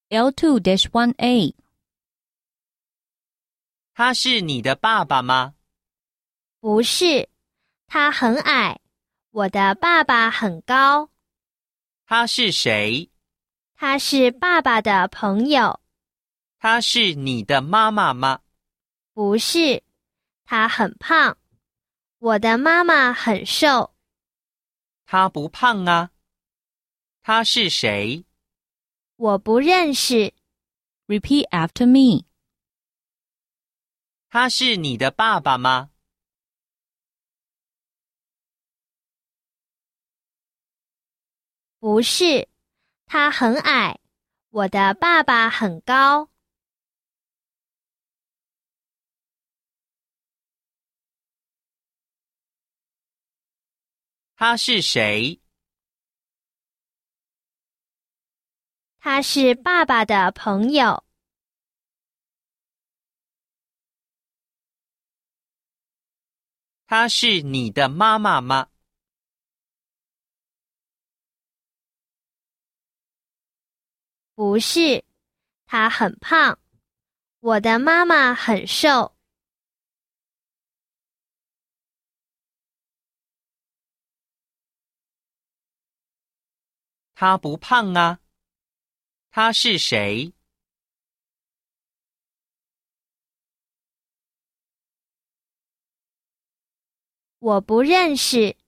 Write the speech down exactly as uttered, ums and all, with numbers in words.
L two dash one A。 他是你的爸爸吗？ 不是，他很矮，我的爸爸很高。 他是谁？ 他是爸爸的朋友。 他是你的妈妈吗？ 不是，他很胖，我的妈妈很瘦。 他不胖啊。他是谁？ 我不认识。 Repeat after me。 他是你的爸爸吗？ 不是，他很矮，我的爸爸很高。 他是谁？ 他是爸爸的朋友。 他是你的妈妈吗？ 不是，他很胖，我的妈妈很瘦。 他不胖啊。他是谁？ 我不认识。